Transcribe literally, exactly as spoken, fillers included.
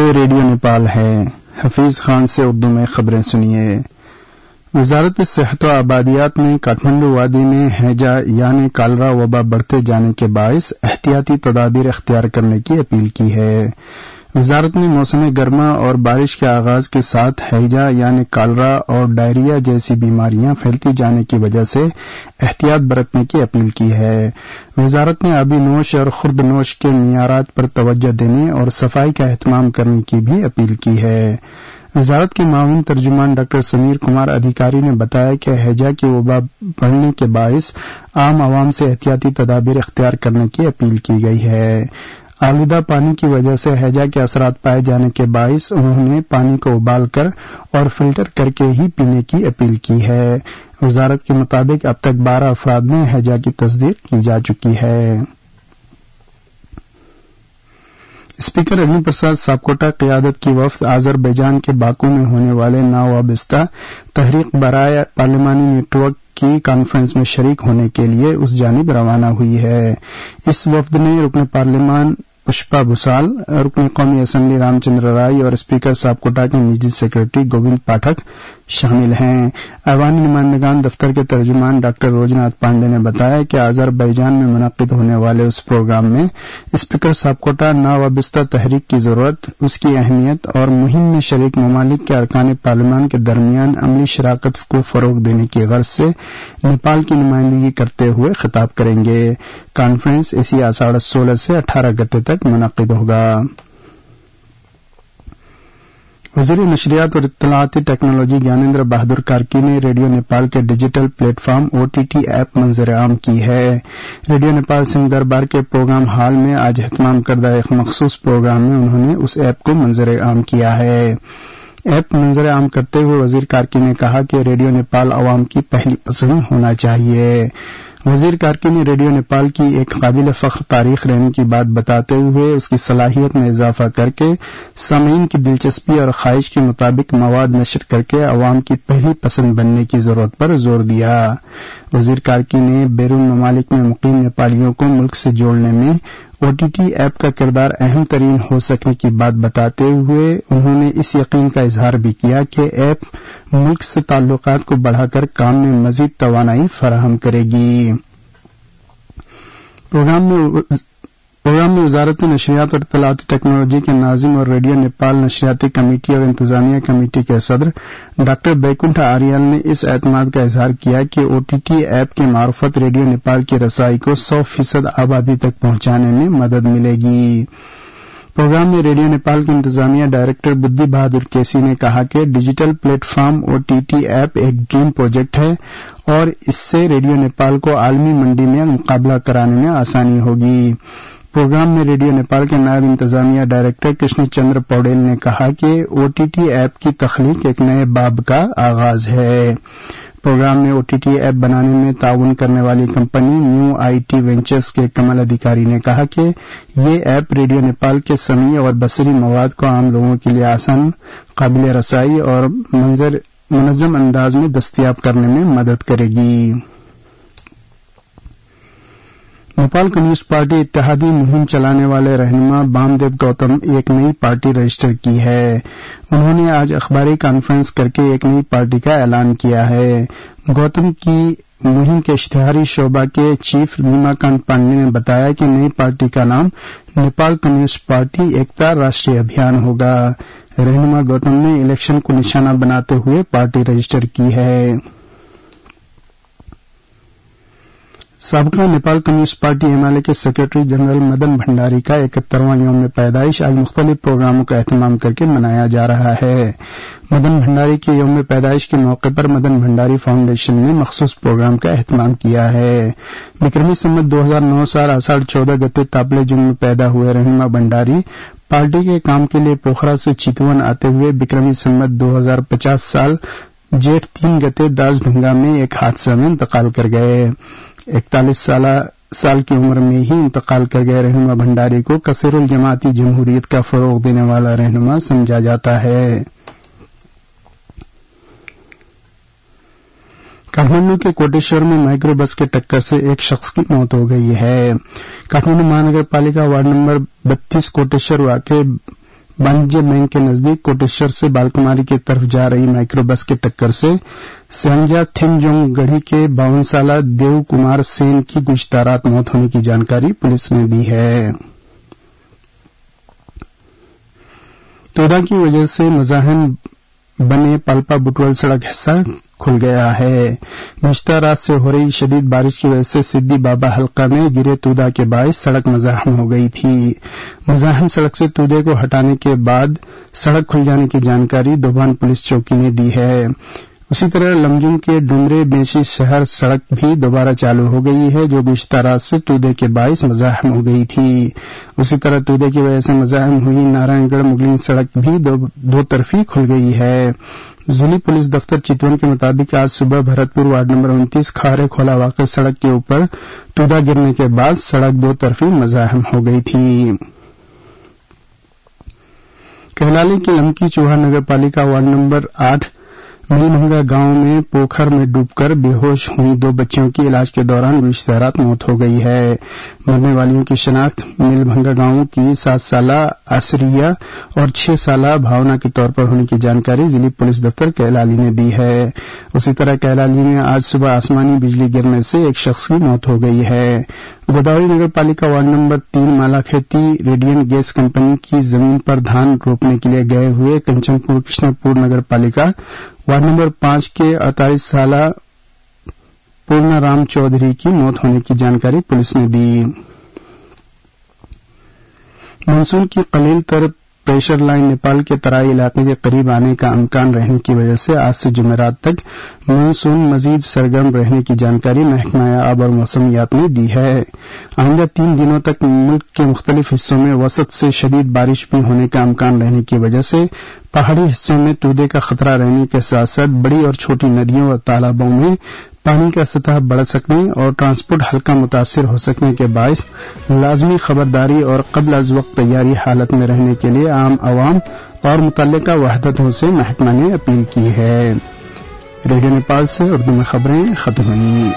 یہ ریڈیو نیپال ہے۔ حفیظ خان سے اردو میں خبریں سنیے۔ وزارت صحت و آبادیات نے کاٹھمنڈو وادی میں ہیجا یعنی کالرا وبا بڑھتے جانے کے باعث احتیاطی تدابیر اختیار کرنے کی اپیل کی ہے۔ وزارت نے موسم گرما اور بارش کے آغاز کے ساتھ ہیجا یعنی کالرا اور ڈائریا جیسی بیماریاں پھیلتی جانے کی وجہ سے احتیاط برتنے کی اپیل کی ہے۔ وزارت نے آبی نوش اور خرد نوش کے معیارات پر توجہ دینے اور صفائی کا اہتمام کرنے کی بھی اپیل کی ہے۔ وزارت کے معاون ترجمان ڈاکٹر سمیر کمار ادھیکاری نے بتایا کہ ہیجا کی وبا بڑھنے کے باعث عام عوام سے احتیاطی تدابیر اختیار کرنے کی اپیل کی گئی ہے۔ آلودہ پانی کی وجہ سے ہیجا کے اثرات پائے جانے کے باعث انہوں نے پانی کو ابال کر اور فلٹر کر کے ہی پینے کی اپیل کی ہے۔ وزارت کے مطابق اب تک بارہ افراد میں ہیجا کی تصدیق کی جا چکی ہے۔ اسپیکر اگنی پرساد ساپکوٹا قیادت کی وفد آذربائیجان کے باکو میں ہونے والے ناوابستہ تحریک برائے پارلیمانی نیٹ ورک کی کانفرنس میں شریک ہونے کے لیے اس جانب روانہ ہوئی ہے۔ اس وفد نے رکن پارلیمان پشپا بھوسال، رکن قومی اسمبلی رام چندر رائے اور اسپیکر ساپکوٹا کے نجی سیکرٹری گووند پاٹھک شامل ہیں۔ ایوانی نمائندگان دفتر کے ترجمان ڈاکٹر روجناتھ پانڈے نے بتایا کہ آذربائیجان میں منعقد ہونے والے اس پروگرام میں اسپیکر ساپکوٹا ناوابستہ تحریک کی ضرورت، اس کی اہمیت اور مہم میں شریک ممالک کے ارکان پارلیمان کے درمیان عملی شراکت کو فروغ دینے کی غرض سے نیپال کی نمائندگی کرتے ہوئے خطاب کریں گے۔ کانفرنس اسی آষاڑھ سولہ سے اٹھارہ گتے تک منعقد ہوگا۔ وزیر نشریات اور اطلاعاتی ٹیکنالوجی گیانیندر بہادر کارکی نے ریڈیو نیپال کے digital platform O T T app منظر عام کی ہے۔ ریڈیو نیپال سنگھ دربار کے پروگرام ہال میں آج اہتمام کردہ ایک مخصوص پروگرام میں انہوں نے اس ایپ کو منظر عام کیا ہے۔ ایپ منظر عام کرتے ہوئے وزیر کارکی نے کہا کہ ریڈیو نیپال عوام کی پہلی پسند ہونا چاہیے۔ وزیر کارکی نے ریڈیو نیپال کی ایک قابل فخر تاریخ رہنے کی بات بتاتے ہوئے اس کی صلاحیت میں اضافہ کر کے سامعین کی دلچسپی اور خواہش کے مطابق مواد نشر کر کے عوام کی پہلی پسند بننے کی ضرورت پر زور دیا۔ وزیر کارکی نے بیرون ممالک میں مقیم نیپالیوں کو ملک سے جوڑنے میں او ٹی ٹی ایپ کا کردار اہم ترین ہو سکنے کی بات بتاتے ہوئے انہوں نے اس یقین کا اظہار بھی کیا کہ ایپ ملک سے تعلقات کو بڑھا کر کام میں مزید توانائی فراہم کرے گی۔ پروگرام میں پروگرام میں وزارت نشریات اور اطلاعاتی ٹیکنالوجی کے ناظم اور ریڈیو نیپال نشریاتی کمیٹی اور انتظامیہ کمیٹی کے صدر ڈاکٹر بیکنٹھ آریال نے اس اعتماد کا اظہار کیا کہ او ٹی ٹی ایپ کی معرفت ریڈیو نیپال کی رسائی کو سو فیصد آبادی تک پہنچانے میں مدد ملے گی۔ پروگرام میں ریڈیو نیپال کے انتظامیہ ڈائریکٹر بدھی بہادر کیسی نے کہا کہ digital platform O T T app ایک ڈریم پروجیکٹ ہے اور اس سے ریڈیو نیپال کو عالمی منڈی میں مقابلہ کرانے میں آسانی ہوگی۔ پروگرام میں ریڈیو نیپال کے نائب انتظامیہ ڈائریکٹر کرشن چندر پوڈیل نے کہا کہ او ٹی ٹی ایپ کی تخلیق ایک نئے باب کا آغاز ہے۔ پروگرام میں او ٹی ٹی ایپ بنانے میں تعاون کرنے والی company new I T ventures کے کمل ادھیکاری نے کہا کہ یہ ایپ ریڈیو نیپال کے سمعی اور بصری مواد کو عام لوگوں کے لیے آسان، قابل رسائی اور منظر منظم انداز میں دستیاب کرنے میں مدد کرے گی۔ نیپال کمیونسٹ پارٹی اتحادی مہم چلانے والے رہنما بام دیو گوتم ایک نئی پارٹی رجسٹر کی ہے۔ انہوں نے آج اخباری کانفرنس کر کے ایک نئی پارٹی کا اعلان کیا ہے۔ گوتم کی مہم کے اشتہاری شعبہ کے چیف نیما کانت پانڈے نے بتایا کہ نئی پارٹی کا نام نیپال کمیونسٹ پارٹی ایکتا راشٹریہ ابھیان ہوگا۔ رہنما گوتم نے الیکشن کو نشانہ بناتے ہوئے پارٹی رجسٹر کی ہے۔ سابقہ Nepal communist party M L A کے سیکرٹری جنرل مدن بھنڈاری کا اکہترواں یوم پیدائش آج مختلف پروگراموں کا اہتمام کر کے منایا جا رہا ہے۔ مدن بھنڈاری کے یوم پیدائش کے موقع پر مدن بھنڈاری فاؤنڈیشن نے مخصوص پروگرام کا اہتمام کیا ہے۔ وکرمی سمت دو ہزار نو سال آষاڑھ چودہ گتے تاپلے جنگ میں پیدا ہوئے رہنما بھنڈاری پارٹی کے کام کے لیے پوکھرا سے چیتون آتے ہوئے وکرمی سمت دو ہزار پچاس سال جیٹھ تین گتے داس ڈھنگا میں ایک حادثہ میں انتقال کر گئے۔ اکتالیس سالہ سال کی عمر میں ہی انتقال کر گئے رہنما بھنڈاری کو کثیر الجماعتی جمہوریت کا فروغ دینے والا رہنما سمجھا جاتا ہے۔ کاٹھمنڈو کے کوٹیشور میں مائکرو بس کے ٹکر سے ایک شخص کی موت ہو گئی ہے۔ کاٹھمنڈو مہانگر پالیکا وارڈ نمبر بتیس کوٹیشور واقع वाणिज्य बैंक के नजदीक कोटेश्वर से बालकुमारी की तरफ जा रही माइक्रो बस की टक्कर से सेंजा थिनजोंग गढ़ी के बावन साला देव कुमार सेन की गुज़िश्ता रात मौत होने की जानकारी पुलिस ने दी है। तोदा की वजह से मजाहन बने पाल्पा बुटवल सड़क हिस्सा खुल गया है। गुज़िश्ता रात से हो रही शदीद बारिश की वजह से सिद्दी बाबा हल्का में गिरे तूदा के बायस सड़क मजाहम हो गई थी। मजाहम सड़क से तूदे को हटाने के बाद सड़क खुल जाने की जानकारी दोभान पुलिस चौकी ने दी है। उसी तरह लमजुंग के डुमरे बेंशी शहर सड़क भी दोबारा चालू हो गई है, जो गुज़िश्ता रात से तूदे के बायस मजाहम हो गई थी। उसी तरह तूदे की वजह से मजाहम हुई नारायणगढ़ मुगलिन सड़क भी दो, दो तरफी खुल गई है। जिली पुलिस दफ्तर चितवन के मुताबिक आज सुबह भरतपुर वार्ड नंबर उनतीस खारे खोला वाक़ सड़क के ऊपर तूदा गिरने के बाद सड़क दो तरफी मजाहम हो गई थी। कहलाली की लमकी चूहा नगर पालिका वार्ड नंबर आठ मिलभंगा गांव में पोखर में डूबकर बेहोश हुई दो बच्चियों की इलाज के दौरान गुज़िश्ता रात मौत हो गई है। मरने वालियों की शिनाख्त मिलभंगा गांव की सात साला आसरिया और छह साला भावना के तौर पर होने की जानकारी जिला पुलिस दफ्तर कहलाली ने दी है। उसी तरह कहलाली में आज सुबह आसमानी बिजली गिरने से एक शख्स की मौत हो गई है। गोदावरी नगर पालिका वार्ड नंबर तीन माला खेती रेडियन गैस कंपनी की जमीन पर धान रोपने के लिए गए हुए कंचनपुर कृष्णपुर नगर पालिका वार्ड नंबर पांच के अड़तालीस साला पूर्णाराम चौधरी की मौत होने की जानकारी पुलिस ने दी। मानसून की कलील तर प्रेशर लाइन नेपाल के तराई इलाके के करीब आने का इम्कान रहने की वजह से आज से जुमेरात तक मानसून मजीद सरगर्म रहने की जानकारी महकमा आब और मौसमियात ने दी है। आइंदा तीन दिनों तक मुल्क के मुख्तलिफ हिस्सों में वसत से शदीद बारिश भी होने का इम्कान रहने की वजह से पहाड़ी हिस्सों में तूदे का खतरा रहने के साथ साथ बड़ी और छोटी नदियों और तालाबों में पानी का सतह बढ़ सकने और ट्रांसपोर्ट हल्का मुतासिर हो सकने के बायस लाजमी खबरदारी और कबल अज वक्त तैयारी हालत में रहने के लिए आम आवाम और मुतल्लिका वहदतों से महकमा ने अपील की है। रेडियो नेपाल से उर्दू में खबरें खत्म हुई।